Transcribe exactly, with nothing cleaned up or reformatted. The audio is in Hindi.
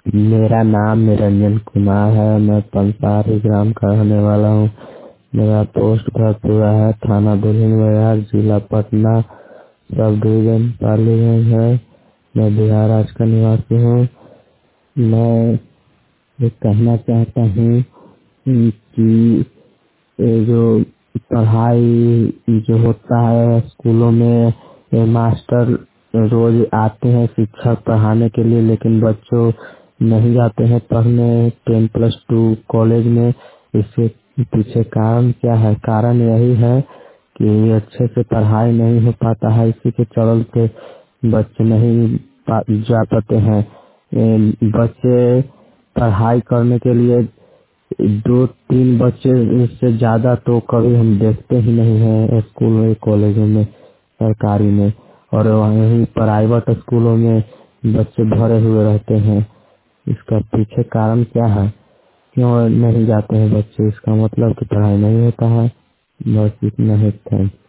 मेरा नाम निरंजन कुमार है। मैं पंसारी ग्राम का रहने वाला हूँ। मेरा पोस्ट भरपूरा है, थाना दुल्हिन बाजार, जिला पटना, सब डिवीजन पालीगंज है। मैं बिहार राज्य का निवासी हूँ। मैं ये कहना चाहता हूँ कि ये जो पढ़ाई जो होता है स्कूलों में, ये मास्टर रोज आते हैं शिक्षक पढ़ाने के लिए, लेकिन बच्चों नहीं जाते हैं पढ़ने टेन प्लस टू कॉलेज में। इसके पीछे कारण क्या है? कारण यही है कि अच्छे से पढ़ाई नहीं हो पाता है, इसी के चलते बच्चे नहीं पा- जा पाते हैं। ये बच्चे पढ़ाई करने के लिए दो तीन बच्चे इससे ज्यादा तो कभी हम देखते ही नहीं है स्कूल में, कॉलेजों में, सरकारी में। और वहीं प्राइवेट स्कूलों में बच्चे भरे हुए रहते हैं। इसका पीछे कारण क्या है? क्यों नहीं जाते हैं बच्चे? इसका मतलब कि पढ़ाई नहीं होता है। बस इतना ही। थैंक